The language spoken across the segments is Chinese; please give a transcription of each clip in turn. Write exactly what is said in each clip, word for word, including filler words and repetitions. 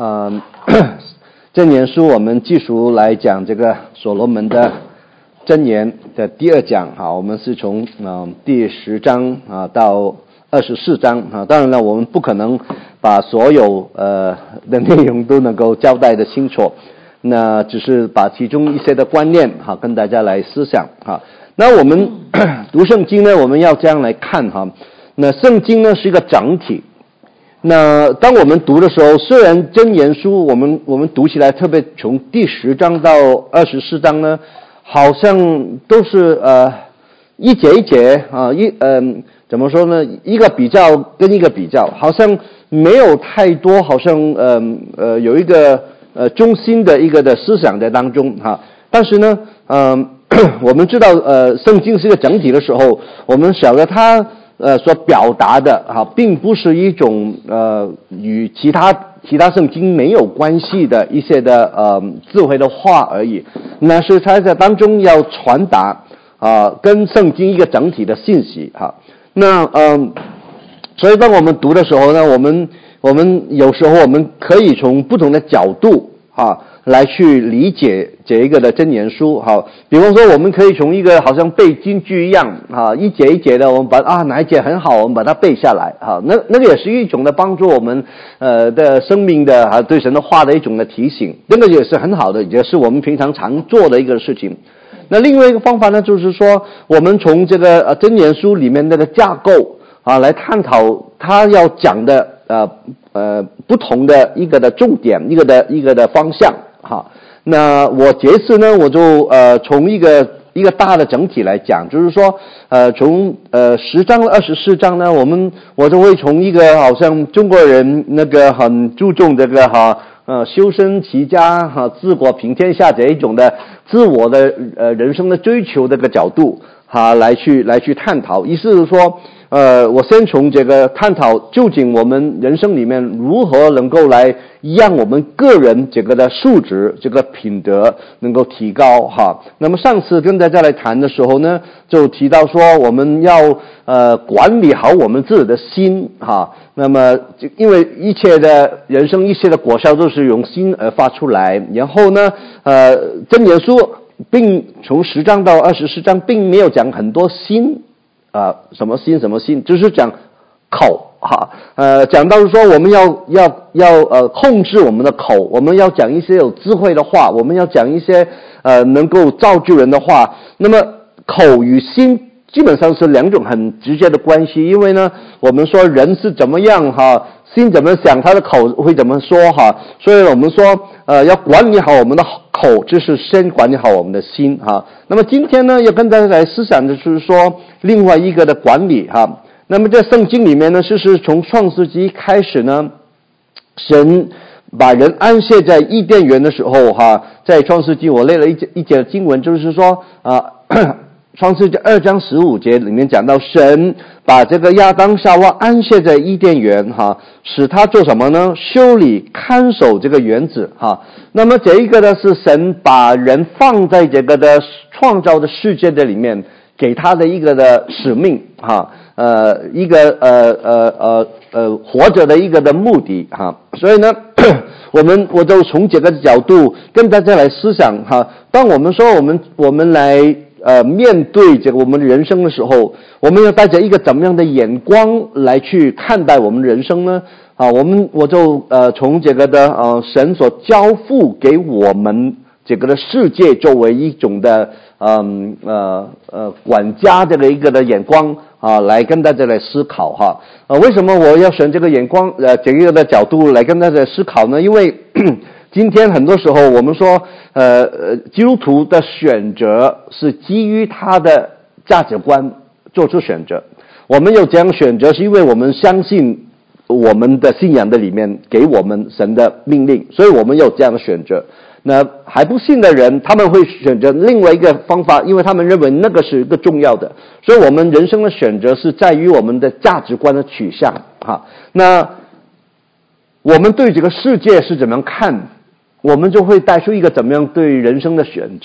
呃箴言书我们继续来讲这个所罗门的箴言的第二讲。好，我们是从、呃、第十章啊到二十四章啊。当然了，我们不可能把所有呃的内容都能够交代的清楚，那只是把其中一些的观念哈跟大家来思想哈。那我们读圣经呢，我们要这样来看哈。那圣经呢是一个整体。那当我们读的时候，虽然箴言书我们我们读起来，特别从第十章到二十四章呢，好像都是呃一节一节啊一嗯、呃、怎么说呢？一个比较跟一个比较，好像没有太多，好像呃呃有一个呃中心的一个的思想在当中哈。但是呢，嗯、呃、我们知道呃圣经是一个整体的时候，我们晓得它。呃，所表达的哈，并不是一种呃与其他其他圣经没有关系的一些的呃智慧的话而已，那是它在当中要传达啊、呃、跟圣经一个整体的信息哈。那嗯、呃，所以当我们读的时候呢，我们我们有时候我们可以从不同的角度啊。来去理解这一个的箴言书，好，比方说我们可以从一个好像背京剧一样，啊，一节一节的，我们把啊哪一节很好，我们把它背下来，好，那那个也是一种的帮助我们呃的生命的啊对神的话的一种的提醒，那个也是很好的，也是我们平常常做的一个事情。那另外一个方法呢，就是说我们从这个呃箴言书里面那个架构啊来探讨他要讲的呃呃不同的一个的重点，一个的一个的方向。好，那我这次呢，我就呃从一个一个大的整体来讲，就是说呃从呃十章二十四章呢，我们我就会从一个好像中国人那个很注重这个哈呃修身齐家哈治国平天下这一种的自我的呃人生的追求这个角度哈来去来去探讨，意思是说。呃，我先从这个探讨究竟我们人生里面如何能够来让我们个人这个的素质、这个品德能够提高哈。那么上次跟大家来谈的时候呢，就提到说我们要呃管理好我们自己的心哈。那么因为一切的人生、一切的果效都是由心而发出来，然后呢，呃，箴言书并从十章到二十四章并没有讲很多心。啊、呃，什么心什么心，就是讲口哈，呃，讲到说我们要要要呃控制我们的口，我们要讲一些有智慧的话，我们要讲一些呃能够造就人的话。那么口与心基本上是两种很直接的关系，因为呢，我们说人是怎么样哈，心怎么想，他的口会怎么说哈，所以我们说呃要管理好我们的口，就是先管理好我们的心哈。那么今天呢，要跟大家来思想的就是说另外一个的管理哈。那么在圣经里面呢，就是从创世纪开始呢，神把人安歇在伊甸园的时候哈，在创世纪我列了一节一节经文，就是说啊。创世纪二章十五节里面讲到，神把这个亚当夏娃安歇在伊甸园哈，使他做什么呢？修理看守这个园子哈。那么这一个呢，是神把人放在这个的创造的世界的里面，给他的一个的使命哈，呃，一个呃呃呃呃活着的一个的目的哈。所以呢，我们我就从这个角度跟大家来思想哈。当我们说我们我们来。呃，面对这个我们人生的时候，我们要带着一个怎么样的眼光来去看待我们人生呢？啊，我们我就呃从这个的呃神所交付给我们这个的世界作为一种的嗯 呃, 呃呃管家这个一个的眼光啊，来跟大家来思考哈。呃，为什么我要选这个眼光呃这个的角度来跟大家思考呢？因为今天很多时候我们说呃呃基督徒的选择是基于他的价值观做出选择，我们有这样选择是因为我们相信我们的信仰的里面给我们神的命令，所以我们有这样的选择。那还不信的人，他们会选择另外一个方法，因为他们认为那个是一个重要的，所以我们人生的选择是在于我们的价值观的取向哈。那我们对这个世界是怎么样看，我们就会带出一个怎么样对人生的选择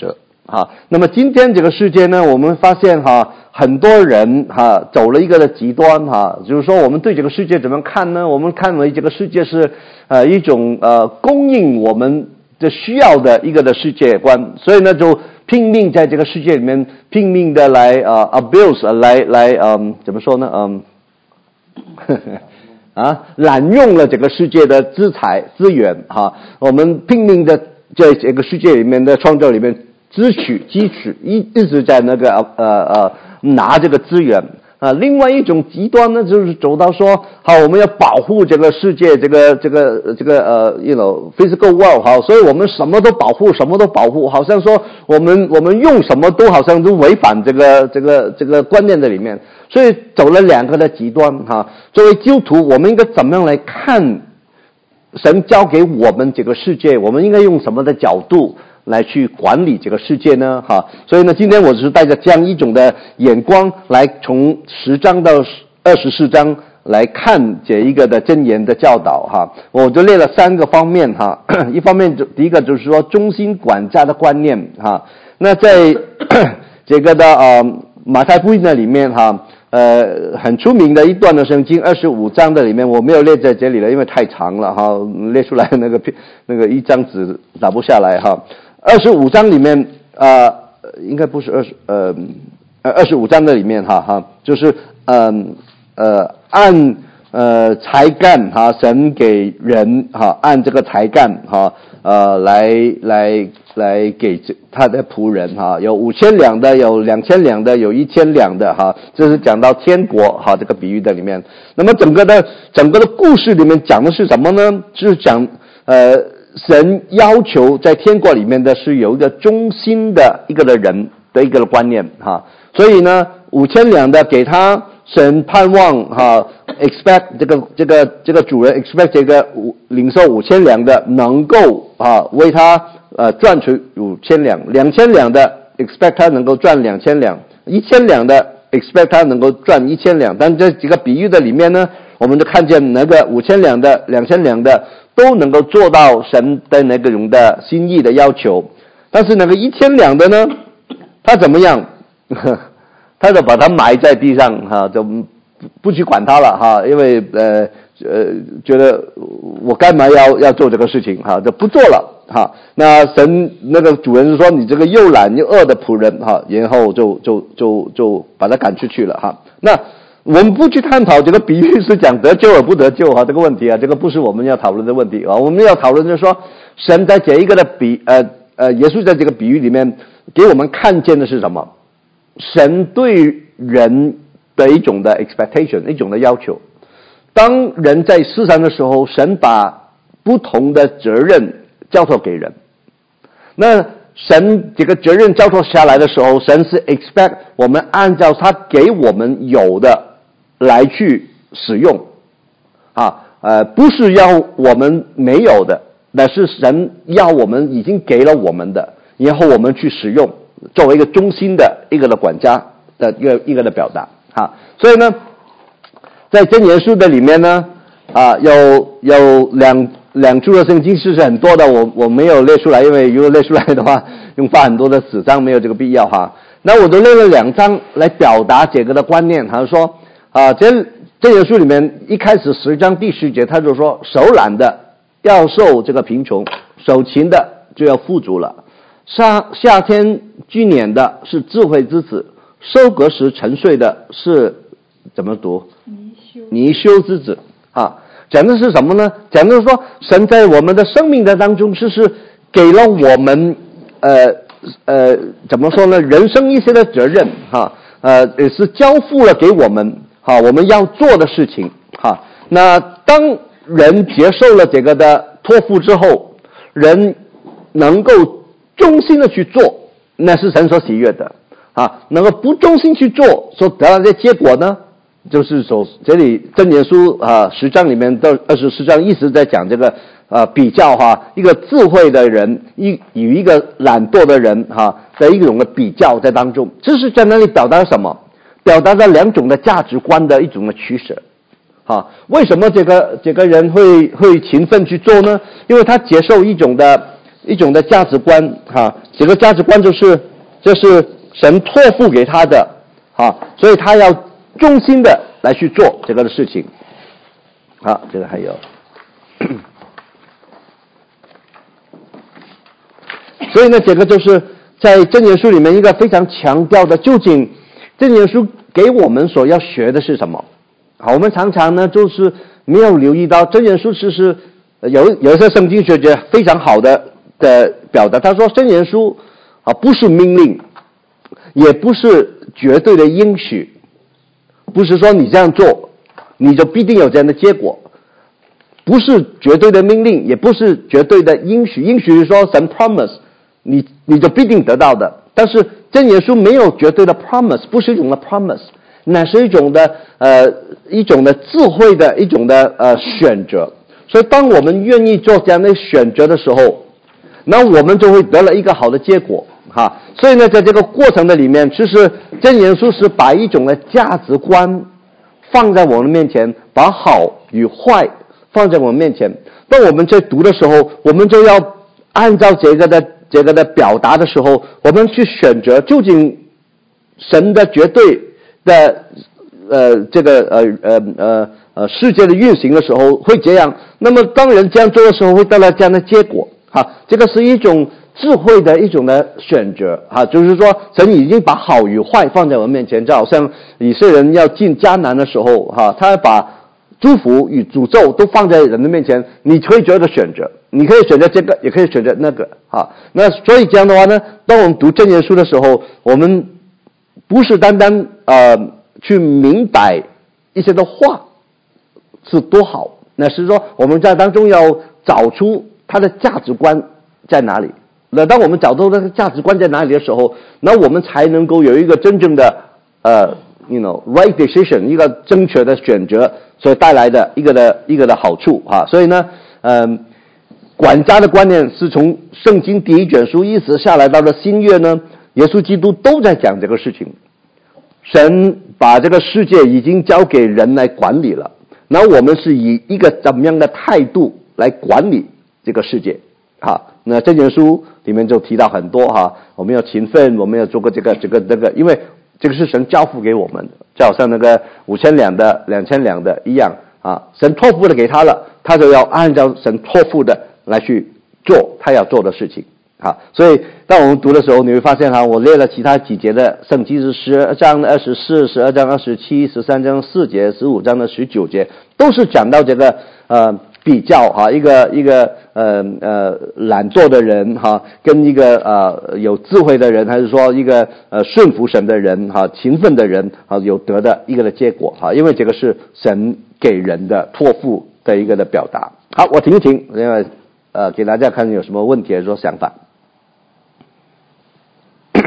哈。那么今天这个世界呢，我们发现哈，很多人哈走了一个的极端哈，就是说我们对这个世界怎么看呢？我们看为这个世界是呃一种呃供应我们的需要的一个的世界观，所以呢就拼命在这个世界里面拼命的来呃 abuse 来来嗯怎么说呢嗯啊滥用了这个世界的资财资源哈，我们拼命的在这个世界里面的创造里面支取汲取一一直在那个呃呃拿这个资源啊。另外一种极端呢，就是走到说好我们要保护这个世界这个这个这个呃 you know physical world 好，所以我们什么都保护什么都保护，好像说我们我们用什么都好像都违反这个这个这个观念的里面，所以走了两个的极端哈。作为基督徒，我们应该怎么样来看神交给我们这个世界，我们应该用什么的角度来去管理这个世界呢？哈，所以呢，今天我是带着这样一种的眼光来从十章到二十四章来看这一个的箴言的教导哈。我就列了三个方面哈，一方面就第一个就是说中心管家的观念哈。那在这个的呃马太福音的里面哈。呃，很出名的一段的圣经，二十五章的里面我没有列在这里了，因为太长了哈，列出来那个那个一张纸打不下来哈。二十五章里面呃，应该不是二十呃二十五章的里面哈哈，就是嗯 呃, 呃按呃才干哈，神给人哈，按这个才干哈呃来来来给他的仆人哈，有五千两的，有两千两的，有一千两的哈，这是讲到天国哈这个比喻的里面。那么整个的整个的故事里面讲的是什么呢？就是讲呃神要求在天国里面的是有一个忠心的一个的人的一个的观念哈，所以呢五千两的给他。神盼望哈 ，expect 这个这个这个主人 expect 这个五领受五千两的能够啊为他呃赚取五千两，两千两的 expect 他能够赚两千两，一千两的 expect 他能够赚一千两。但这几个比喻的里面呢，我们就看见那个五千两的、两千两的都能够做到神的那个种的心意的要求，但是那个一千两的呢，他怎么样？他就把它埋在地上哈，就不不去管它了哈，因为呃呃觉得我干嘛要要做这个事情哈，就不做了哈。那神那个主人说你这个又懒又饿的仆人哈，然后就就就就把他赶出去了哈。那我们不去探讨这个比喻是讲得救而不得救哈这个问题啊，这个不是我们要讨论的问题啊。我们要讨论就是说，神在这一个的比呃呃耶稣在这个比喻里面给我们看见的是什么？神对人的一种的 expectation， 一种的要求。当人在世上的时候，神把不同的责任交托给人。那神这个责任交托下来的时候，神是 expect 我们按照他给我们有的来去使用啊，呃，不是要我们没有的，但是神要我们已经给了我们的，然后我们去使用。作为一个中心的一个的管家的一个一个的表达哈，所以呢，在箴言书的里面呢，啊，有有两两处的圣经是很多的，我我没有列出来，因为如果列出来的话，用发很多的纸张没有这个必要哈。那我都列了两张来表达这个的观念，他说啊，这箴言书里面一开始十章第十节，他就说手懒的要受这个贫穷，手勤的就要富足了。夏夏天居年的是智慧之子，收割时沉睡的是怎么读？尼修之子啊，讲的是什么呢？讲的是说，神在我们的生命的当中，是是给了我们呃呃怎么说呢？人生一些的责任哈，呃也是交付了给我们哈，我们要做的事情哈。那当人接受了这个的托付之后，人能够忠心的去做，那是神所喜悦的啊。能够不忠心去做，所得到的结果呢，就是说这里箴言书啊十章里面到二十四章一直在讲这个啊比较哈，一个智慧的人一与一个懒惰的人哈的一种的比较在当中，这是在那里表达什么？表达了两种的价值观的一种的取舍。啊，为什么这个这个人会会勤奋去做呢？因为他接受一种的。一种的价值观哈，这个价值观就是这是神托付给他的啊，所以他要忠心的来去做这个的事情。好，这个还有，所以呢，这个就是在箴言书里面一个非常强调的，究竟箴言书给我们所要学的是什么？好，我们常常呢就是没有留意到箴言书其实有有一些圣经学者非常好的的表达，他说箴言书啊不是命令，也不是绝对的应许，不是说你这样做你就必定有这样的结果，不是绝对的命令，也不是绝对的应许。应许是说神 promise 你你就必定得到的，但是箴言书没有绝对的 promise， 不是一种的 promise， 乃是一种的呃一种的智慧的一种的呃选择。所以当我们愿意做这样的选择的时候，那我们就会得了一个好的结果哈。所以呢，在这个过程的里面，其实箴言书是把一种的价值观放在我们面前，把好与坏放在我们面前。当我们在读的时候，我们就要按照这个的这个的表达的时候，我们去选择究竟神的绝对的呃这个呃呃呃呃世界的运行的时候会这样。那么当人这样做的时候，会得到这样的结果哈。这个是一种智慧的一种的选择哈，就是说神已经把好与坏放在我们面前，就好像以色列人要进迦南的时候哈，他把祝福与诅咒都放在人的面前，你可以做一个选择，你可以选择这个，也可以选择那个啊。那所以这样的话呢，当我们读箴言书的时候，我们不是单单呃去明白一些的话是多好，那是说我们在当中要找出它的价值观在哪里。那当我们找到那个价值观在哪里的时候，那我们才能够有一个真正的呃 you know right decision， 一个正确的选择所带来的一个的一个的好处啊。所以呢嗯、呃，管家的观念是从圣经第一卷书一直下来到了新约呢，耶稣基督都在讲这个事情。神把这个世界已经交给人来管理了，那我们是以一个怎么样的态度来管理这个世界啊？那这卷书里面就提到很多哈，我们要勤奋，我们要做个这个这个这个，因为这个是神交付给我们的，就好像那个五千两的、两千两的一样啊，神托付的给他了，他就要按照神托付的来去做他要做的事情啊。所以当我们读的时候，你会发现哈，我列了其他几节的圣经是十二章的二十四、十二章二十七、十三章四节、十五章的十九节，都是讲到这个呃。比较哈，一个一个呃呃懒惰的人哈，跟一个呃有智慧的人，还是说一个呃顺服神的人哈，勤奋的人啊，有得的一个的结果哈，因为这个是神给人的托付的一个的表达。好，我停一停，因为呃给大家看有什么问题还是说想法。 我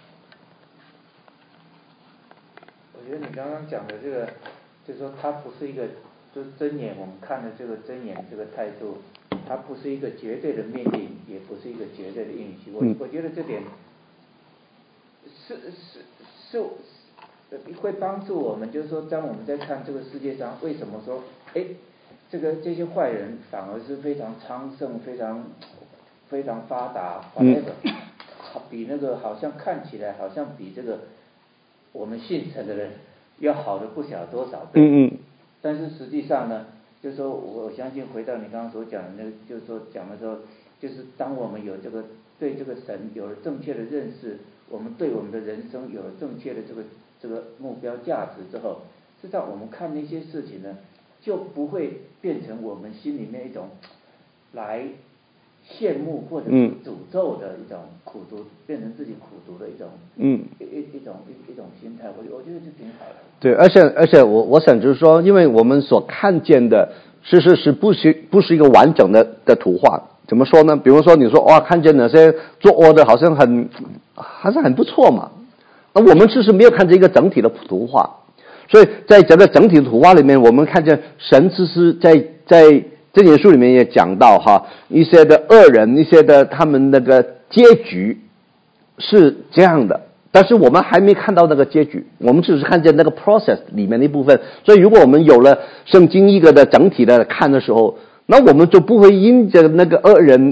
觉得你刚刚讲的这个，就是说它不是一个。就是箴言，我们看的这个箴言这个态度，它不是一个绝对的命令，也不是一个绝对的应许。我我觉得这点是是是会帮助我们，就是说，当我们在看这个世界上，为什么说，哎，这个这些坏人反而是非常昌盛、非常非常发达 ，whatever， 比那个好像看起来好像比这个我们信神的人要好的不晓多少倍。嗯嗯。但是实际上呢，就是说我相信回到你刚刚所讲的那个，就是说讲的时候，就是当我们有这个对这个神有了正确的认识，我们对我们的人生有了正确的这个这个目标价值之后，实际上我们看那些事情呢，就不会变成我们心里面一种来羡慕或者是诅咒的一种苦读，嗯、变成自己苦读的一种嗯一一种一一种心态，我我觉得这挺好的。 对，而且而且我我想就是说，因为我们所看见的其实是不是不是一个完整的的图画。怎么说呢？比如说你说哇，看见那些作恶的好像很还是很不错嘛，那我们其实没有看见一个整体的图画。所以在整个整体的图画里面，我们看见神其实在在箴言书里面也讲到哈，一些的恶人，一些的他们那个结局是这样的。但是我们还没看到那个结局，我们只是看见那个 process 里面的一部分。所以如果我们有了圣经一个的整体的看的时候，那我们就不会因着那个恶人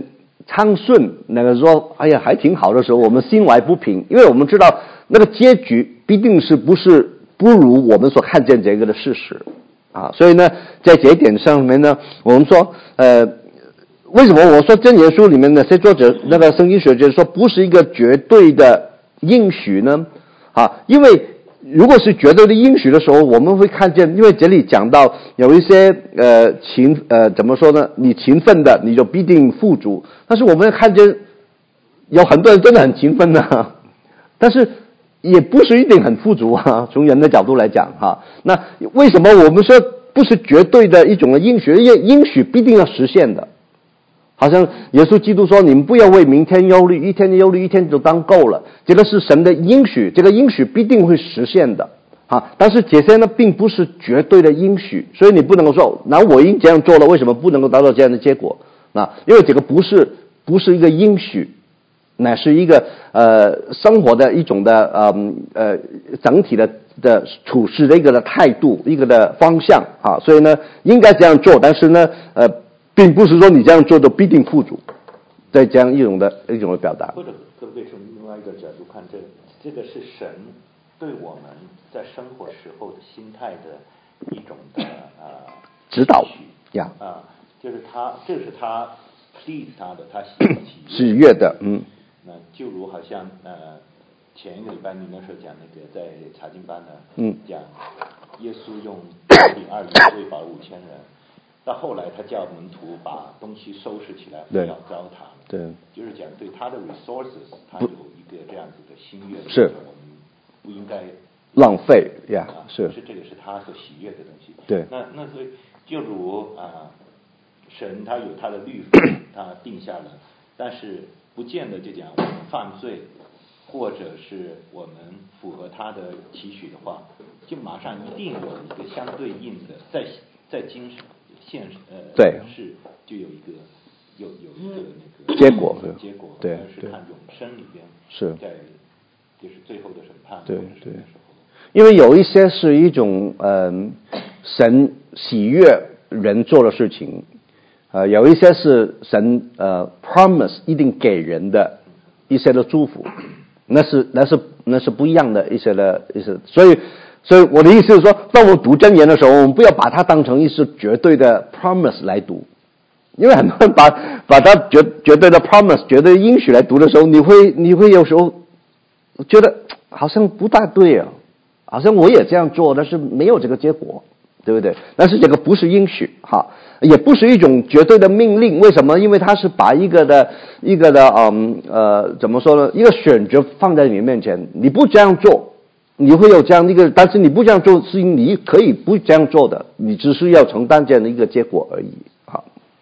畅顺，那个说哎呀还挺好的时候，我们心怀不平，因为我们知道那个结局必定是不是不如我们所看见这个的事实啊，所以呢，在这一点上面呢，我们说呃，为什么我说箴言书里面那些作者那个圣经学者说不是一个绝对的应许呢？啊，因为如果是绝对的应许的时候，我们会看见，因为这里讲到有一些呃勤呃怎么说呢？你勤奋的，你就必定富足。但是我们看见有很多人真的很勤奋的，但是也不是一定很富足啊。从人的角度来讲，哈，那为什么我们说不是绝对的一种的应许？因为应许必定要实现的。好像耶稣基督说：“你们不要为明天忧虑，一天的忧虑一天就当够了。”这个是神的应许，这个应许必定会实现的啊。但是这些呢，并不是绝对的应许，所以你不能够说，那我已经这样做了，为什么不能够达到这样的结果？啊，因为这个不是不是一个应许，乃是一个呃生活的一种的呃呃整体的的处事的一个的态度，一个的方向啊。所以呢，应该这样做，但是呢，呃。并不是说你这样做就必定富足，在这样一种的一种的表达。 或者可不可以从另外一个角度看，这这个是神对我们在生活时候的心态的一种的呃指导呀啊，就是他这是他 please 他的，他喜喜悦的，嗯。 那就如好像呃前一个礼拜你那时候讲那个在查经班呢， 嗯， 讲耶稣用二饼二鱼喂饱了五千人。到后来，他叫门徒把东西收拾起来，不要糟蹋。 对， 就是讲对他的 resources， 他有一个这样子的心愿， 是我们不应该浪费呀， 啊、 是是这个是他所喜悦的东西。 对， 那那所以就如啊、呃，神他有他的律法，他定下了，但是不见得就讲我们犯罪，或者是我们符合他的期许的话，就马上一定有一个相对应的在在精神。现实呃对是就有一个有有一个那个结果结果， 对， 而是看永生里边是在就是最后的审判， 对对，因为有一些是一种嗯、呃、神喜悦人做的事情，呃有一些是神呃 promise 一定给人的一些的祝福，那是那是那是不一样的一些的一些，所以。所以我的意思是说，当我们读箴言的时候，我们不要把它当成一是绝对的 promise 来读，因为很多人把把它绝绝对的 promise、绝对的应许来读的时候，你会你会有时候觉得好像不大对啊，好像我也这样做，但是没有这个结果，对不对？但是这个不是应许哈，也不是一种绝对的命令。为什么？因为它是把一个的一个的嗯呃怎么说呢？一个选择放在你面前，你不这样做。你会有这样一个，但是你不这样做，是你可以不这样做的，你只是要承担这样的一个结果而已。好，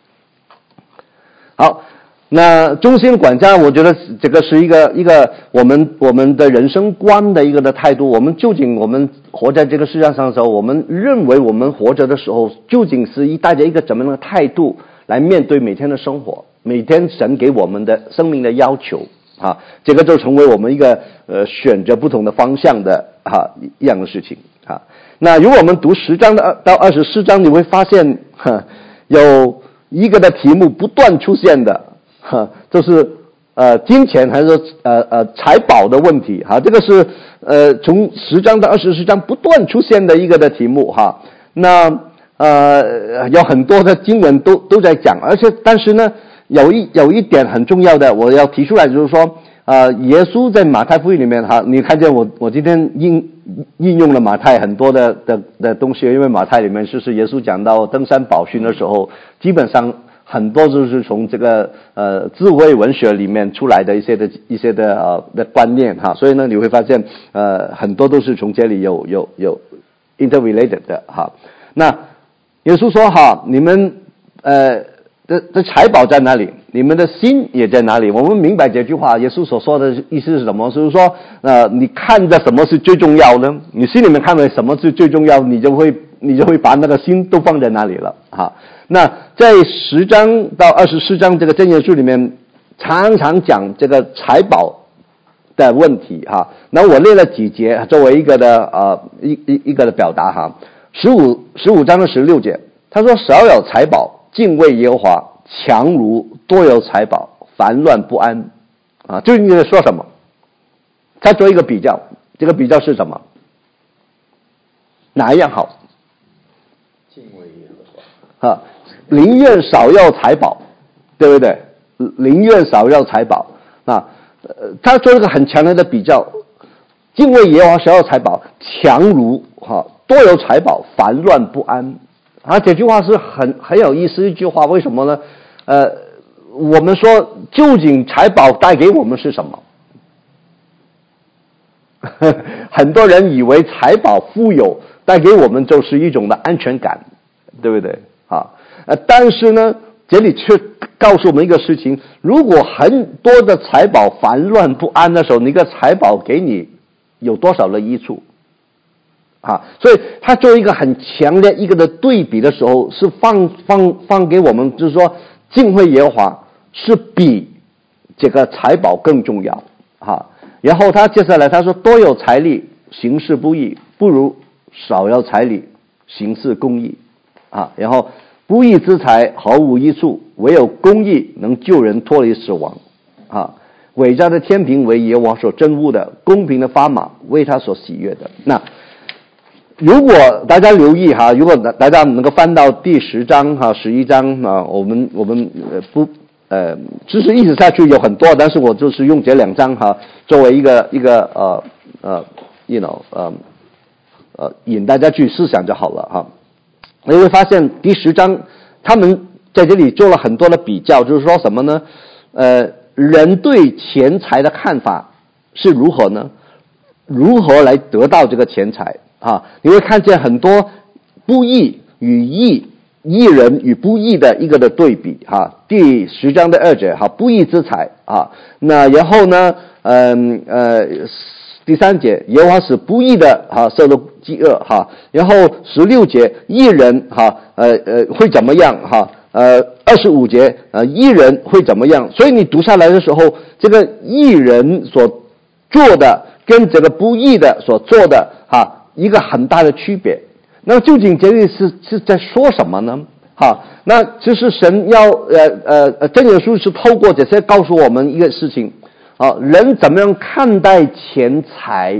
好，那忠心管家，我觉得这个是一个一个我们我们的人生观的一个的态度。我们究竟我们活在这个世界上的时候，我们认为我们活着的时候，究竟是一带着一个怎么样的态度来面对每天的生活，每天神给我们的生命的要求。啊，这个就成为我们一个呃选择不同的方向的啊一样的事情啊。那如果我们读十章的到二十四章，你会发现哈有一个的题目不断出现的哈，就是呃金钱还是说呃呃财宝的问题哈。这个是呃从十章到二十四章不断出现的一个的题目哈。那呃有很多的经文都都在讲，而且但是呢。有一有一点很重要的，我要提出来，就是说，呃，耶稣在马太福音里面哈，你看见我我今天应应用了马太很多的的的东西，因为马太里面就是耶稣讲到登山宝训的时候，基本上很多都是从这个呃智慧文学里面出来的一些的一些的呃的观念哈，所以呢你会发现呃很多都是从这里有有有 interrelated 的哈。那耶稣说哈，你们呃。这这财宝在哪里？你们的心也在哪里？我们明白这句话，耶稣所说的意思是什么？就是说，呃，你看着什么是最重要呢？你心里面看着什么是最重要，你就会你就会把那个心都放在那里了哈。那在十章到二十四章这个箴言书里面，常常讲这个财宝的问题哈。那我列了几节作为一个的呃一一一个的表达哈。十五十五章的十六节，他说：“少有财宝。”敬畏耶和华，强如多有财宝； 烦乱不安啊，就是你在说什么？他做一个比较，这个比较是什么？哪一样好？ 敬畏耶和华啊，宁愿少要财宝，对不对？宁愿少要财宝啊。呃，他做一个很强烈的比较，敬畏耶和华少要财宝，强如哈、啊、多有财宝，烦乱不安啊。这句话是很很有意思的一句话，为什么呢？呃，我们说究竟财宝带给我们是什么？很多人以为财宝富有带给我们就是一种的安全感，对不对啊？呃，但是呢，这里却告诉我们一个事情：如果很多的财宝烦乱不安的时候，那个财宝给你有多少的益处啊？所以他做一个很强烈一个的对比的时候，是放放放给我们，就是说敬畏耶和华是比这个财宝更重要啊。然后他接下来他说：多有财力，行事不义，不如少有财力，行事公义啊。然后不义之财毫无益处，唯有公义能救人脱离死亡啊。伟大的天平为耶和华所憎恶的，公平的砝码为他所喜悦的。那如果大家留意哈，如果大家能够翻到第十章哈、十一章啊，我们我们呃不。呃，其实一直下去有很多，但是我就是用这两章哈，作为一个一个呃呃 ，you know， 呃呃引大家去思想就好了哈。你会发现第十章他们在这里做了很多的比较，就是说什么呢？呃，人对钱财的看法是如何呢？如何来得到这个钱财啊？你会看见很多不义与义。义人与不义的一个的对比哈，第十章的二节哈，不义之财啊，那然后呢，嗯呃，第三节，耶和华使不义的哈受了饥饿哈，然后十六节，义人哈呃呃会怎么样哈？呃，二十五节呃，义人会怎么样？所以你读下来的时候，这个义人所做的跟这个不义的所做的哈，一个很大的区别。那究竟这里是是在说什么呢？好，那其实神要呃呃呃，箴言书是透过这些告诉我们一个事情啊，人怎么样看待钱财，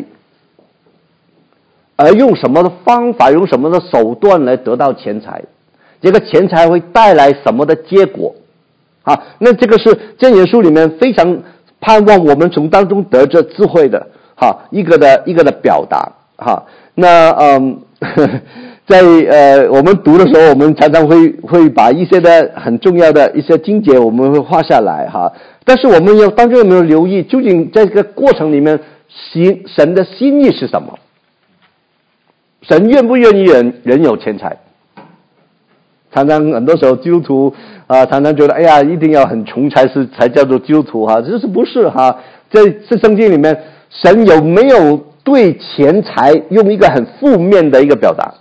而用什么的方法，用什么的手段来得到钱财，这个钱财会带来什么的结果？啊，那这个是箴言书里面非常盼望我们从当中得着智慧的哈一个的一个的表达哈。那嗯。在呃，我们读的时候，我们常常会会把一些的很重要的一些经节，我们会画下来哈。但是我们要当中有没有留意，究竟在这个过程里面，心神的心意是什么？神愿不愿意人人有钱财？常常很多时候基督徒啊、呃，常常觉得哎呀，一定要很穷才是才叫做基督徒哈，这是不是哈？在这圣经里面，神有没有对钱财用一个很负面的一个表达？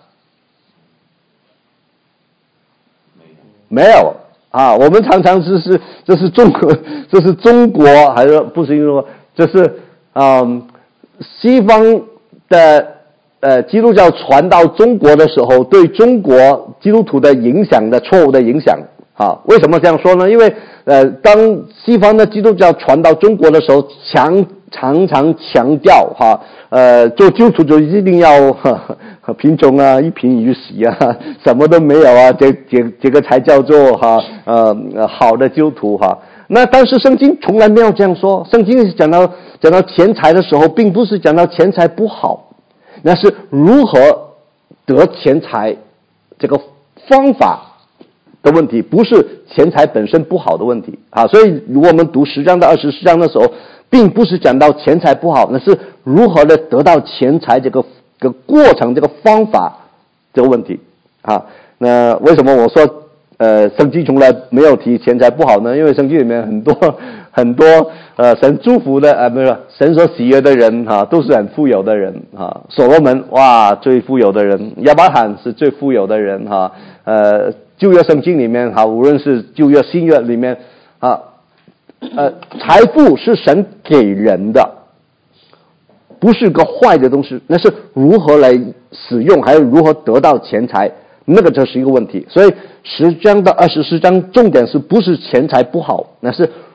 没有啊，我们常常是是这是中国，这是中国还是不是说这是嗯西方的呃基督教传到中国的时候，对中国基督徒的影响的错误的影响啊？为什么这样说呢？因为呃，当西方的基督教传到中国的时候，强常常强调哈，呃，做基督徒就一定要呵呵贫穷啊，一贫如洗啊，什么都没有啊，这这这个才叫做哈呃好的基督徒哈。那但是圣经从来没有这样说，圣经讲到讲到钱财的时候，并不是讲到钱财不好，那是如何得钱财这个方法的问题，不是钱财本身不好的问题啊。所以如果我们读十章到二十四章的时候，并不是讲到钱财不好，那是如何的得到钱财这个这个过程，这个方法这个问题啊。那为什么我说呃圣经从来没有提钱财不好呢？因为圣经里面很多很多呃神祝福的呃不是神所喜悦的人哈、啊，都是很富有的人啊。所罗门哇最富有的人，亚伯拉罕是最富有的人哈、啊。呃旧约圣经里面哈、啊，无论是旧约新约里面啊。呃，财富是神给人的，不是个坏的东西，那是如何来使用，还有如何得到钱财，那个就是一个问题。所以十章到二十四章重点是不是钱财不好，那是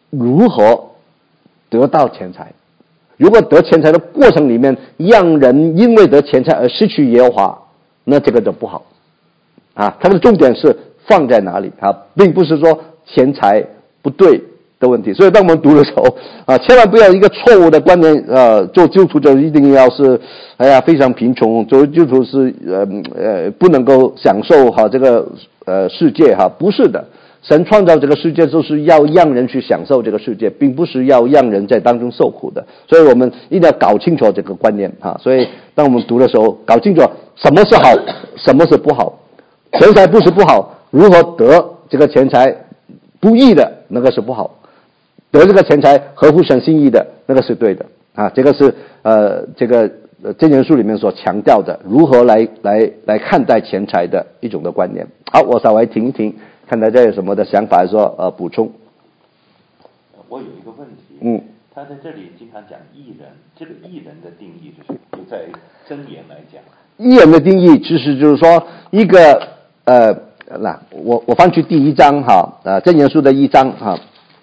如何得到钱财。如果得钱财的过程里面让人因为得钱财而失去耶和华，那这个就不好啊。它的重点是放在哪里啊，并不是说钱财不对的问题。所以当我们读的时候啊，千万不要一个错误的观念，呃，做基督徒就一定要是哎呀非常贫穷，做基督徒是呃呃不能够享受哈这个呃世界哈，不是的。神创造这个世界就是要让人去享受这个世界，并不是要让人在当中受苦的。所以我们一定要搞清楚这个观念哈。所以当我们读的时候，搞清楚什么是好，什么是不好。钱财不是不好，如何得这个钱财不义的那个是不好，得这个钱财合乎神心意的那个是对的啊。这个是呃这个呃箴言书里面所强调的，如何来来来看待钱财的一种的观念。好，我稍微停一停。看大家有什么的想法说呃补充。 我有一个问题， 嗯， 他在这里经常讲义人，这个义人的定义是什么？就在箴言来讲， 义人的定义其实就是说一个呃，那我我翻去第一章哈，呃箴言书的一章哈，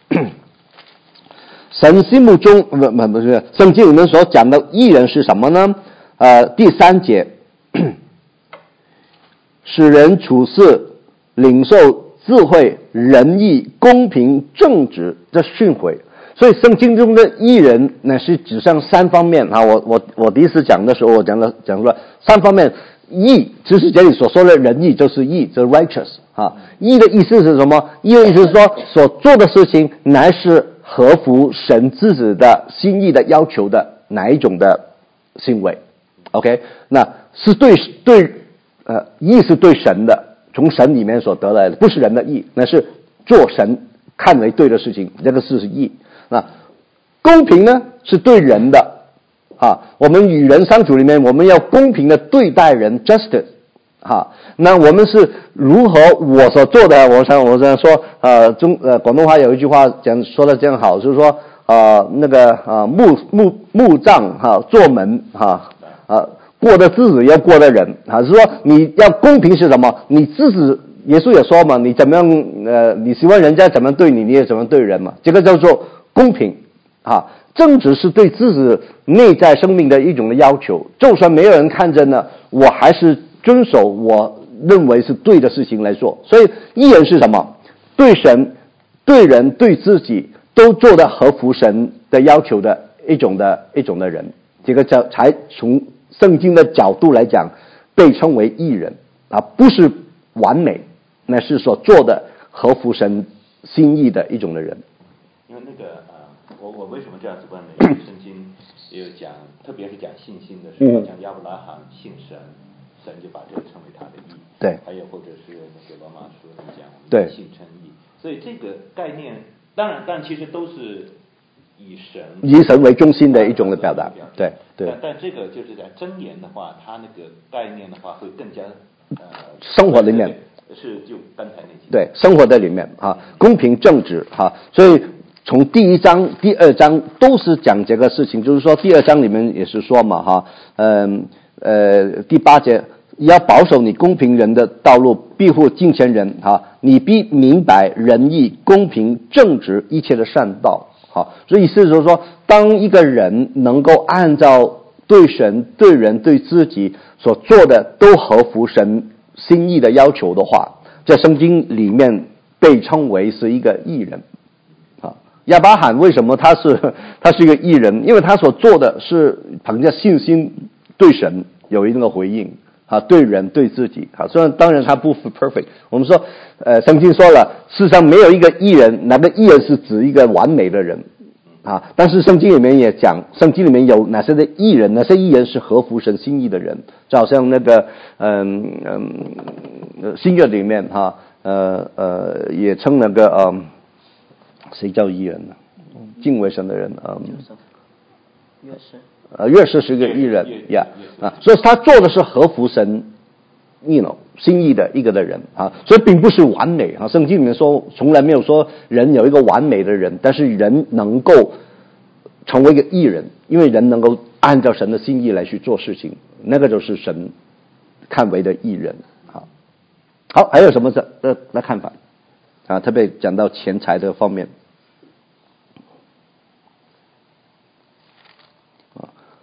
神心目中不不不是圣经里面所讲的义人是什么呢？呃，第三节，使人处事领受智慧、仁义、公平、正直的训诲。所以圣经中的义人呢是指向三方面啊。我我我第一次讲的时候，我讲了讲了三方面。义，其实这里所说的仁义就是义，就是 righteous 啊。义的意思是什么？义的意思是说，所做的事情乃是合乎神自己的心意的要求的哪一种的行为 ？OK， 那是对对呃义是对神的。从神里面所得来的，不是人的义，那是做神看为对的事情，这个是义。那公平呢，是对人的啊，我们与人相处里面，我们要公平的对待人 ，justice 啊。那我们是如何我所做的？我想我想说，呃，中呃广东话有一句话讲说的这样好，就是说呃那个呃木木木杖哈、啊、做门哈啊。啊过的日子要过的人啊，是说你要公平是什么？你自己耶稣也说嘛，你怎么样呃，你希望人家怎么对你，你也怎么对人嘛，这个叫做公平啊。正直是对自己内在生命的一种的要求，就算没有人看着呢，我还是遵守我认为是对的事情来做。所以义人是什么？对神、对人、对自己都做得合乎神的要求的一种的一种的人，这个叫才从圣经的角度来讲，被称为义人啊，不是完美，那是所做的合乎神心意的一种的人。 因为那个呃，我我为什么这样子问呢？因为圣经也有讲，特别是讲信心的时候， 嗯、 像亚伯拉罕信神，神就把这个称为他的义。 对。 还有或者是那个罗马书里讲，我对， 们信称义。所以这个概念，当然，但其实都是。以神以神为中心的一种的表达，对对。 但但这个就是在箴言的话，它那个概念的话会更加呃生活里面是就刚才那几对生活在里面啊，公平正直哈，所以从第一章、第二章都是讲这个事情，就是说第二章里面也是说嘛哈，嗯 呃, 呃第八节要保守你公平人的道路，庇护敬虔人哈，你必明白仁义、公平、正直一切的善道。好，所以意思就是说，当一个人能够按照对神、对人、对自己所做的都合乎神心意的要求的话，在圣经里面被称为是一个义人。啊，亚伯拉罕为什么他是他是一个义人？因为他所做的是凭着信心对神有一定的回应啊，对人对自己啊，虽然当然他不 perfect， 我们说呃，圣经说了，世上没有一个义人，那个义人是指一个完美的人啊，但是圣经里面也讲，圣经里面有哪些的义人，哪些义人是合乎神心意的人，就好像那个嗯嗯新约里面哈呃呃也称那个嗯谁叫义人呢？敬畏神的人啊， 约瑟。 呃，约瑟是一个义人呀啊，所以他做的是合乎神you know心意的一个的人啊，所以并不是完美啊。圣经里面说从来没有说人有一个完美的人，但是人能够成为一个义人，因为人能够按照神的心意来去做事情，那个就是神看为的义人啊。好，还有什么的的的看法啊？特别讲到钱财这方面。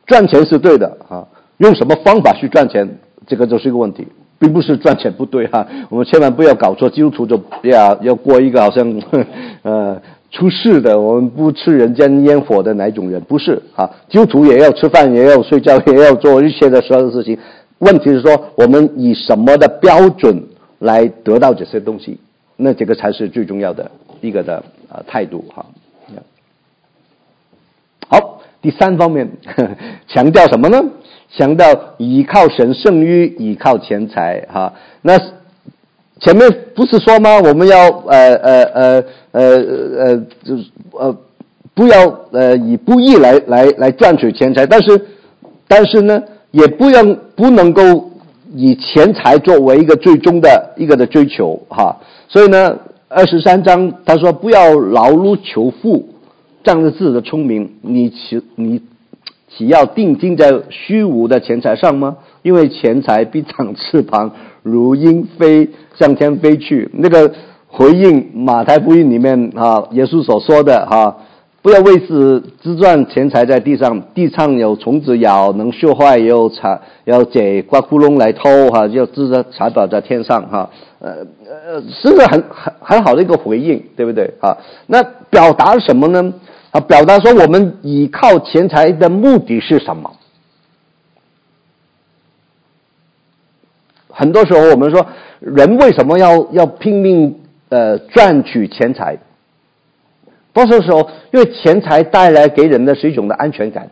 赚钱是对的啊，用什么方法去赚钱，这个就是一个问题，并不是赚钱不对哈、啊。我们千万不要搞错，基督徒就要要过一个好像呃出世的，我们不吃人间烟火的哪一种人，不是啊。基督徒也要吃饭，也要睡觉，也要做一切的所有的事情。问题是说，我们以什么的标准来得到这些东西？那这个才是最重要的一个的呃态度哈。好，第三方面呵呵强调什么呢？强调依靠神胜于依靠钱财哈。那前面不是说吗？我们要呃呃呃呃呃就是呃不要呃以不义来来来赚取钱财，但是但是呢，也不要不能够以钱财作为一个最终的一个的追求哈。所以呢，二十三章他说不要劳碌求富，仗着自己的聪明，你岂你岂要定睛在虚无的钱财上吗？因为钱财必长翅膀，如鹰飞向天飞去。那个回应马太福音里面啊，耶稣所说的哈，不要为此自赚钱财在地上，地上有虫子咬，能锈坏；也有财，要借刮窟窿来偷哈，要自着财宝在天上哈。呃呃，是个很很很好的一个回应，对不对啊？那表达什么呢？啊，表达说我们依靠钱财的目的是什么？很多时候我们说，人为什么要要拼命呃赚取钱财？多数时候，因为钱财带来给人的是一种的安全感。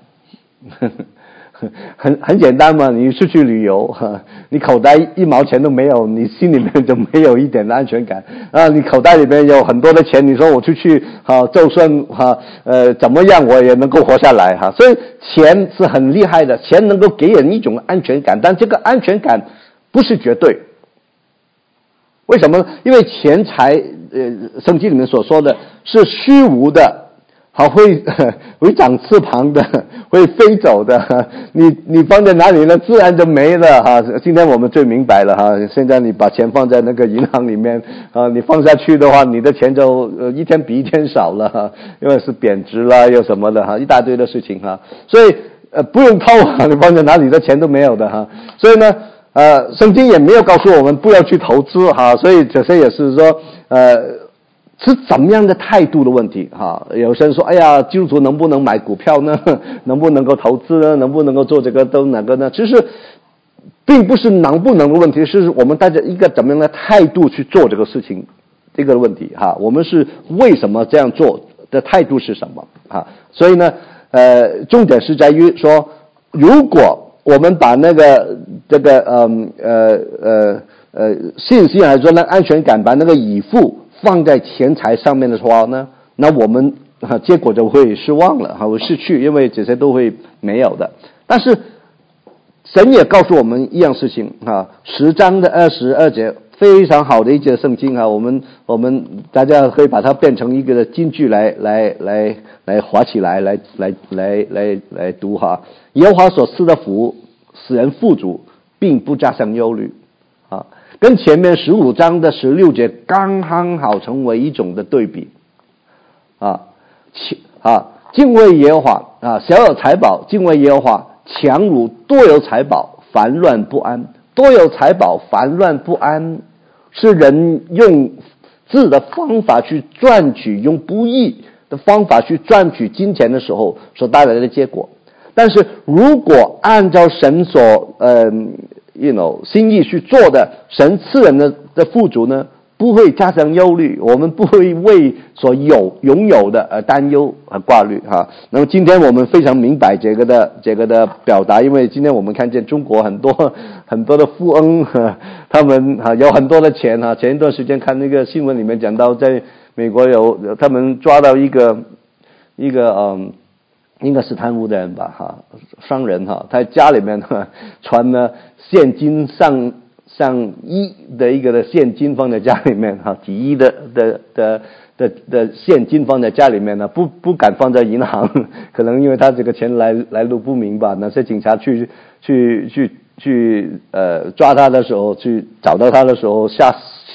很很简单嘛，你出去旅游，你口袋一毛钱都没有，你心里面就没有一点的安全感啊！你口袋里面有很多的钱，你说我出去哈、啊，就算哈、啊、呃怎么样，我也能够活下来哈、啊。所以钱是很厉害的，钱能够给人一种安全感，但这个安全感不是绝对。为什么？因为钱财呃，圣经里面所说的是虚无的。好，会会长翅膀的，会飞走的。你你放在哪里呢？自然就没了哈。今天我们最明白了哈。现在你把钱放在那个银行里面啊，你放下去的话，你的钱就呃一天比一天少了哈，因为是贬值啦，又什么的哈，一大堆的事情哈。所以呃不用偷啊，你放在哪里的钱都没有的哈。所以呢，呃，圣经也没有告诉我们不要去投资哈。所以这些也是说呃。是怎么样的态度的问题哈？有些人说，哎呀，基督徒能不能买股票呢？能不能够投资呢？能不能够做这个都哪个呢？其实并不是能不能的问题，是我们带着一个怎么样的态度去做这个事情这个问题哈。我们是为什么这样做的态度是什么啊？所以呢，呃，重点是在于说，如果我们把那个这个嗯呃呃呃信心来说呢，安全感把那个以付放在钱财上面的话呢，那我们啊结果就会失望了，哈，会失去，因为这些都会没有的。但是神也告诉我们一样事情啊，十章的二十二节非常好的一节圣经啊，我们我们大家可以把它变成一个金句来来来来划起来，来来来来来读哈。耶和华所赐的福使人富足，并不加上忧虑啊。跟前面十五章的十六节刚刚好成为一种的对比啊，啊，敬畏耶和华啊，小有财宝，敬畏耶和华强如多有财宝，烦乱不安。多有财宝，烦乱不安，是人用自己的方法去赚取，用不义的方法去赚取金钱的时候所带来的结果。但是如果按照神所呃 you know 心意去做的，神赐人的的富足呢，不会加上忧虑，我们不会为所有拥有的而担忧和挂虑哈。那么今天我们非常明白这个的这个的表达，因为今天我们看见中国很多很多的富翁，他们哈有很多的钱哈。前一段时间看那个新闻里面讲到，在美国有他们抓到一个一个嗯。应该是贪污的人吧，哈，商人哈，他家里面哈传了现金上上亿的一个的现金放在家里面哈，几亿的的的的的现金放在家里面呢，不不敢放在银行，可能因为他这个钱来来路不明吧，那些警察去去去去呃抓他的时候，去找到他的时候，吓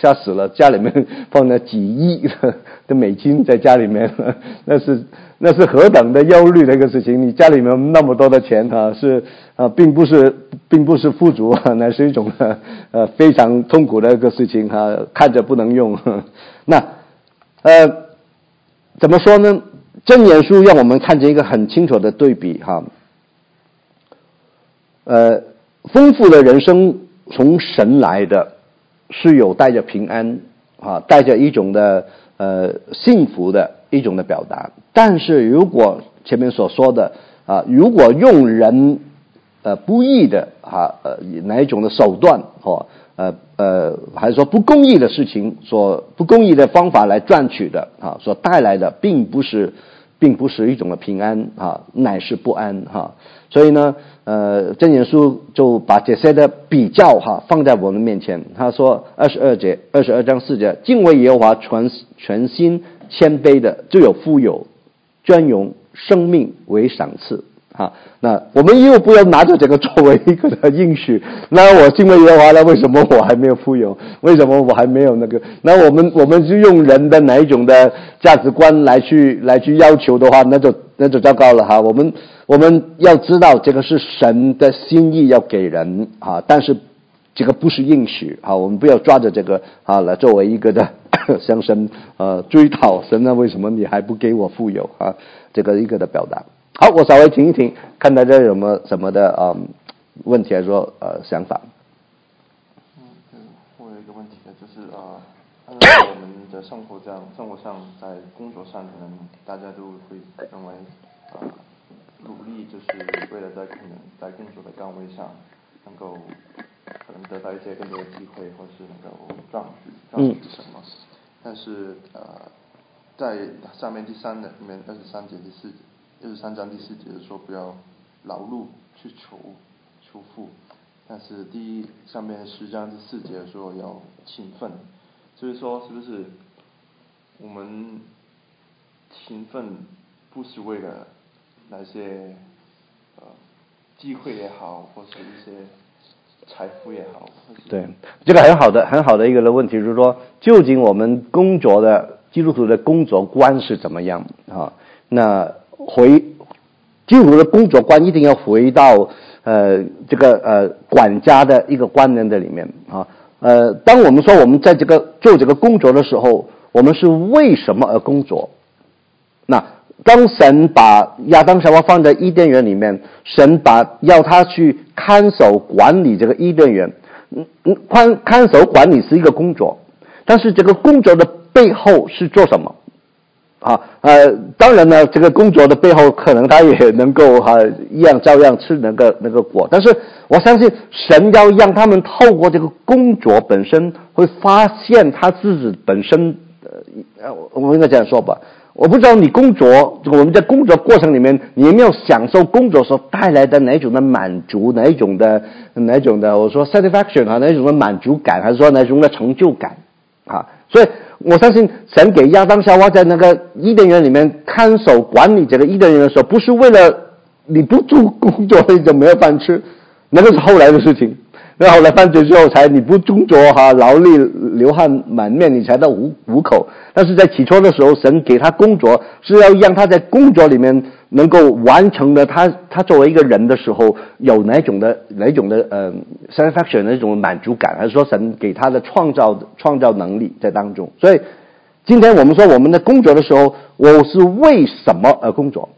吓死了，家里面放了几亿的美金在家里面，那是那是何等的忧虑的一个事情。你家里面那么多的钱啊，是啊，并不是并不是富足啊，那是一种呃非常痛苦的一个事情啊，看着不能用。那呃怎么说呢？箴言书让我们看见一个很清楚的对比哈。呃，丰富的人生从神来的，是有带着平安啊，带着一种的呃幸福的一种的表达。但是如果前面所说的啊，如果用人呃不义的啊呃哪一种的手段或呃呃还是说不公义的事情，所不公义的方法来赚取的啊，所带来的并不是并不是一种的平安啊，乃是不安哈、啊。所以呢，呃，箴言书就把这些的比较哈放在我们面前。他说二十二节，二十二章四节，敬畏耶和华全全心谦卑的，就有富有尊荣生命为赏赐。啊，那我们又不要拿着这个作为一个的应许。那我敬畏耶和华了，为什么我还没有富有？为什么我还没有那个？那我们我们就用人的哪一种的价值观来去来去要求的话，那就那就糟糕了哈。我们我们要知道这个是神的心意要给人啊，但是这个不是应许啊，我们不要抓着这个啊来作为一个的向神呃追讨神啊，为什么你还不给我富有啊？这个一个的表达。好，我稍微听一听，看大家有没有什么的嗯问题来说呃想法。 嗯，我有一个问题的，就是呃，按照我们的生活这样，生活上在工作上，可能大家都会认为呃，努力就是为了在可能在工作的岗位上能够可能得到一些更多的机会，或是能够赚取赚取什么。嗯、但是呃，在上面第三的里面二十三节第四节。二十三章第四节说不要劳碌去求求富，但是第一上面十章第四节说要勤奋，所以说是不是我们勤奋不是为了那些呃机会也好，或是一些财富也好？ 对，这个很好的很好的一个的问题就是说，究竟我们工作的基督徒的工作观是怎么样啊？那回基督徒的工作观一定要回到呃这个呃管家的一个观念的里面啊。呃，当我们说我们在这个做这个工作的时候，我们是为什么而工作？那当神把亚当夏娃放在伊甸园里面，神把要他去看守管理这个伊甸园，嗯嗯，看看守管理是一个工作，但是这个工作的背后是做什么？啊，呃，当然呢，这个工作的背后，可能他也能够哈、啊、一样照样吃那个那个果，但是我相信神要让他们透过这个工作本身，会发现他自己本身，呃，我应该这样说吧，我不知道你工作，我们在工作过程里面，你有没有享受工作所带来的哪一种的满足，哪一种的哪一种的，我说 satisfaction 啊，哪一种的满足感，还是说哪一种的成就感啊？所以我相信神给亚当夏娃在那个伊甸园里面看守管理这个伊甸园的时候，不是为了你不做工作你就没有饭吃，那个是后来的事情。那后来犯罪之后才你不工作哈，劳力流汗满面，你才到糊糊口。但是在起初的时候，神给他工作是要让他在工作里面能够完成的他他作为一个人的时候有哪种的哪种的呃 satisfaction 那种满足感，还是说神给他的创造创造能力在当中。所以今天我们说我们的工作的时候，我是为什么而工作？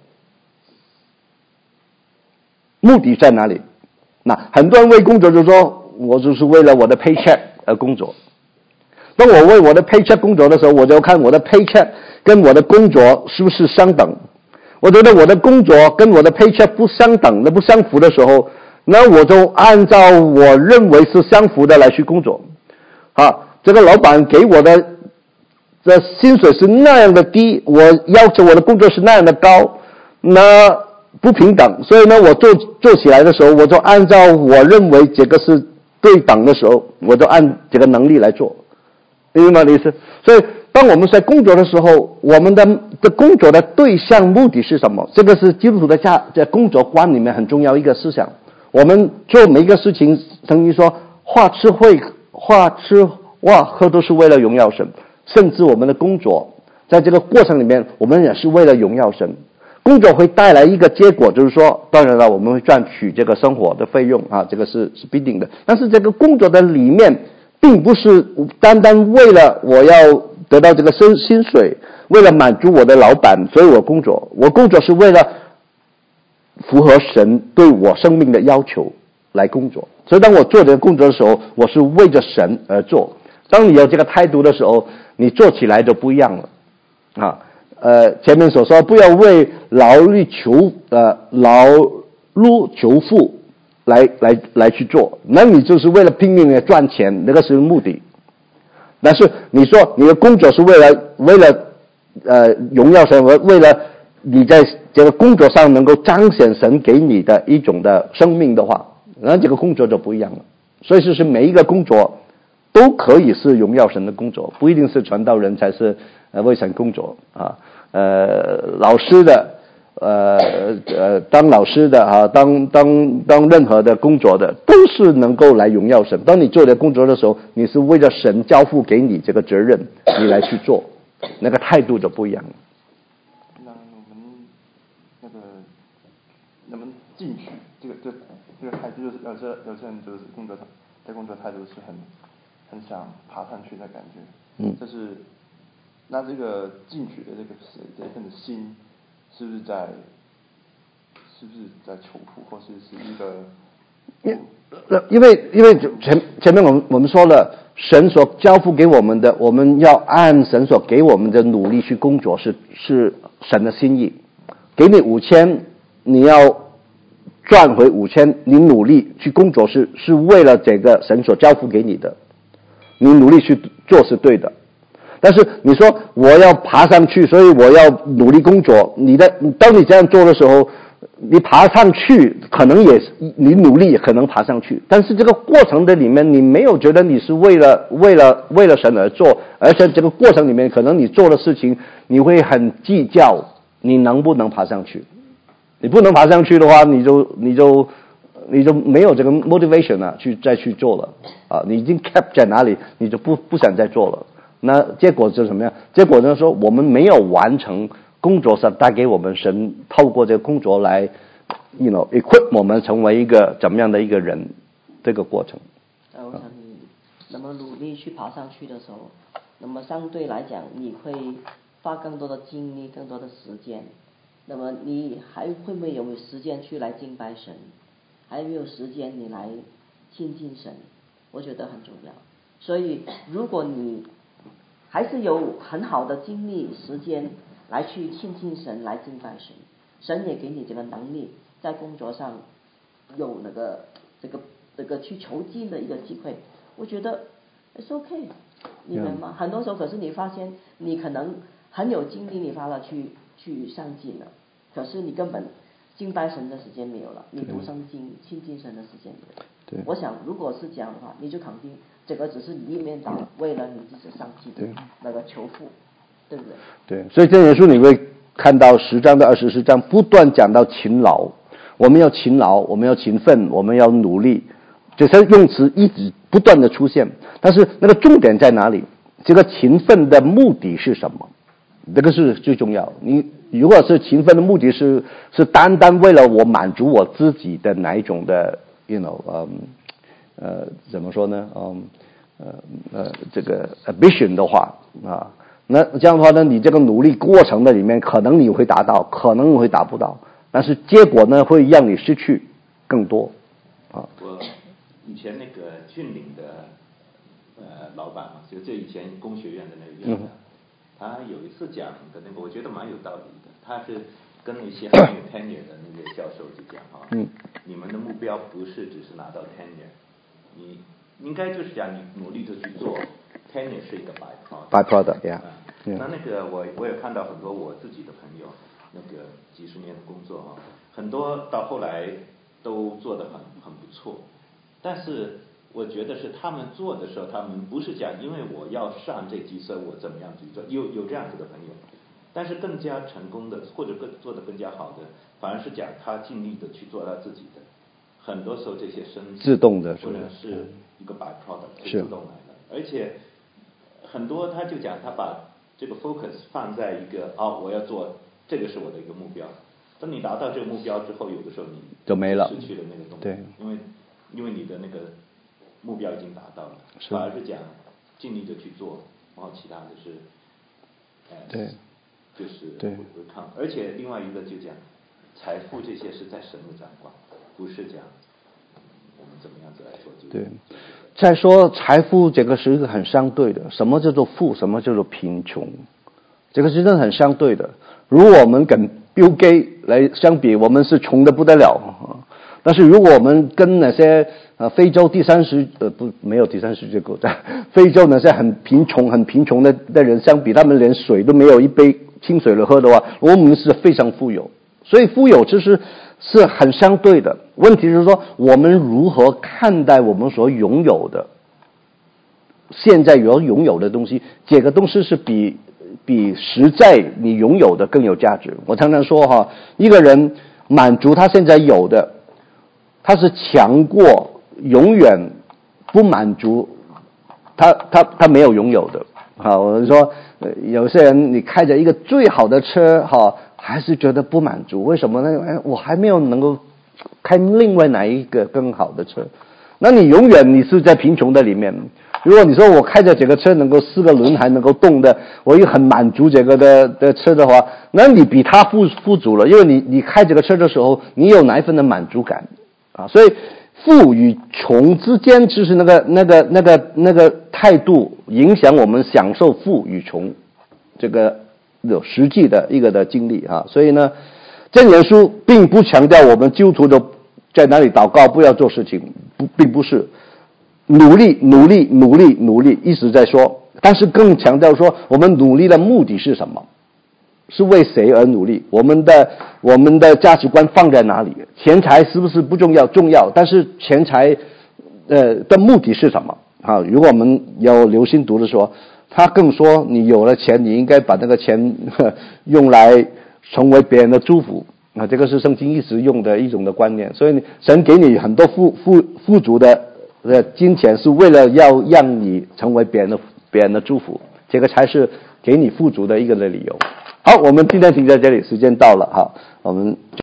目的在哪里？那很多人为工作就说，我就是为了我的 paycheck 而工作。当我为我的 paycheck 工作的时候，我就看我的 paycheck 跟我的工作是不是相等。我觉得我的工作跟我的 paycheck 不相等的、不相符的时候，那我就按照我认为是相符的来去工作。啊，这个老板给我的的薪水是那样的低，我要求我的工作是那样的高，那不平等，所以呢，我做做起来的时候，我就按照我认为这个是对等的时候，我就按这个能力来做，明白吗？意思？所以，当我们在工作的时候，我们的的工作的对象目的是什么？这个是基督徒的价在工作观里面很重要一个思想。我们做每一个事情，等于说化吃会化吃哇，喝都是为了荣耀神。甚至我们的工作，在这个过程里面，我们也是为了荣耀神。工作会带来一个结果，就是说，当然了，我们会赚取这个生活的费用啊，这个是是必定的。但是这个工作的里面，并不是单单为了我要得到这个薪薪水，为了满足我的老板，所以我工作。我工作是为了符合神对我生命的要求来工作。所以当我做这个工作的时候，我是为着神而做。当你有这个态度的时候，你做起来就不一样了啊。呃，前面所说不要为劳力求呃劳碌求富来来来去做，那你就是为了拼命的赚钱，那个是目的。但是你说你的工作是为了为了呃荣耀神，为了你在这个工作上能够彰显神给你的一种的生命的话，那这个工作就不一样了。所以就是每一个工作都可以是荣耀神的工作，不一定是传道人才是呃为神工作啊。呃，老师的，呃呃，当老师的啊，当当当任何的工作的，都是能够来荣耀神。当你做的工作的时候，你是为了神交付给你这个责任，你来去做，那个态度就不一样了。 那我们那个能不能进取？这个这这个态度，就是有些有些人就是工作在工作态度是很很想爬上去的感觉。 嗯， 就是。那这个进取的这个这份的心，是不是在，是不是在求富，或是是一个？ 因为因为前前面我们我们说了，神所交付给我们的，我们要按神所给我们的努力去工作，是是神的心意。给你五千，你要赚回五千，你努力去工作是是为了这个神所交付给你的，你努力去做是对的。但是你说我要爬上去，所以我要努力工作。你的当你这样做的时候，你爬上去可能也你努力也可能爬上去，但是这个过程的里面，你没有觉得你是为了为了为了神而做，而且这个过程里面，可能你做的事情你会很计较，你能不能爬上去？你不能爬上去的话，你就你就你就没有这个 motivation 了，去再去做了啊！你已经 cap 在哪里，你就不不想再做了。那结果是什么样？结果呢？说我们没有完成工作上带给我们神透过这个工作来 ，you know equip 我们成为一个怎么样的一个人，这个过程。 呃，我想你那么努力去爬上去的时候，那么相对来讲，你会花更多的精力、更多的时间。那么你还会不会有时间去来敬拜神？还有没有时间你来亲近神？我觉得很重要。所以如果你还是有很好的精力时间来去亲近神，来敬拜神，神也给你这个能力，在工作上有那个这个这个去求进的一个机会，我觉得 it's okay， 你明白吗？ Yeah. 很多时候可是你发现你可能很有精力，你发了去去上进了，可是你根本敬拜神的时间没有了，你读圣经亲近神的时间没有了。对，我想如果是这样的话，你就肯定这个只是你一面倒，为了你自己上进，对，那个求富，对不对？ 对，所以箴言书你会看到十章到二十四章不断讲到勤劳，我们要勤劳，我们要勤奋，我们要努力，这些用词一直不断的出现。但是那个重点在哪里？这个勤奋的目的是什么？这个是最重要。你如果是勤奋的目的是是单单为了我满足我自己的哪一种的 you know 嗯、um, 呃怎么说呢嗯、um, 呃呃这个 ambition 的话啊，那这样的话呢，你这个努力过程的里面可能你会达到，可能你会达不到，但是结果呢会让你失去更多啊。 我以前那个峻岭的呃老板嘛，就这以前工学院的那个院长、嗯，他有一次讲的那个，我觉得蛮有道理的。他是跟那些还没有 tenure 的那些教授就讲哈、嗯，你们的目标不是只是拿到 tenure， 你应该就是讲你努力的去做 ，tenure 是一个 byproduct。 byproduct，yeah。 嗯，那那个我我也看到很多我自己的朋友，那个几十年的工作哈，很多到后来都做得很很不错，但是我觉得是他们做的时候，他们不是讲因为我要上这级所以我怎么样去做，有有这样子的朋友，但是更加成功的或者更做得更加好的，反而是讲他尽力的去做他自己的，很多时候这些生自动的或者是一个 byproduct 是自动来的，而且很多他就讲他把这个 focus 放在一个哦，我要做这个是我的一个目标。当你达到这个目标之后，有的时候你就没了， 失去了那个动力， 对， 因为因为你的那个目标已经达到了，反而是讲尽力的去做，然后其他的是，呃， 对， 就是对， 看，而且另外一个就讲财富这些是在神的掌管，不是讲我们怎么样子来做这个。 对，再说财富这个是一个很相对的，什么叫做富，什么叫做贫穷，这个是真的很相对的。如果我们跟 Bill Gates 来相比，我们是穷的不得了，但是如果我们跟那些呃非洲第三世呃不没有第三世界国家，非洲那些很贫穷很贫穷的的人相比，他们连水都没有一杯清水来喝的话，我们是非常富有。所以富有其实是很相对的，问题是说我们如何看待我们所拥有的，现在有拥有的东西，这个东西是比比实在你拥有的更有价值。我常常说哈，一个人满足他现在有的，他是强过永远不满足他他他没有拥有的。好，我是说，有些人你开着一个最好的车哈，还是觉得不满足，为什么呢？哎，我还没有能够开另外哪一个更好的车。那你永远你是在贫穷的里面。如果你说我开着这个车能够四个轮还能够动的，我也很满足这个的的车的话，那你比他富富足了，因为你你开这个车的时候，你有哪一份的满足感啊？所以富与穷之间，就是那个那个那个那个态度影响我们享受富与穷这个有实际的一个的经历啊。所以呢，箴言书并不强调我们基督徒都在哪里祷告不要做事情，不并不是。努力努力努力努力一直在说，但是更强调说我们努力的目的是什么，是为谁而努力，我们的我们的价值观放在哪里，钱财是不是不重要，重要，但是钱财呃的目的是什么啊？如果我们有留心读的说，他更说你有了钱，你应该把那个钱用来成为别人的祝福啊，这个是圣经一直用的一种的观念。所以神给你很多富富富足的呃，金钱是为了要让你成为别人的别人的祝福，这个才是给你富足的一个的理由。好，我们今天停在这里，时间到了，好，我们。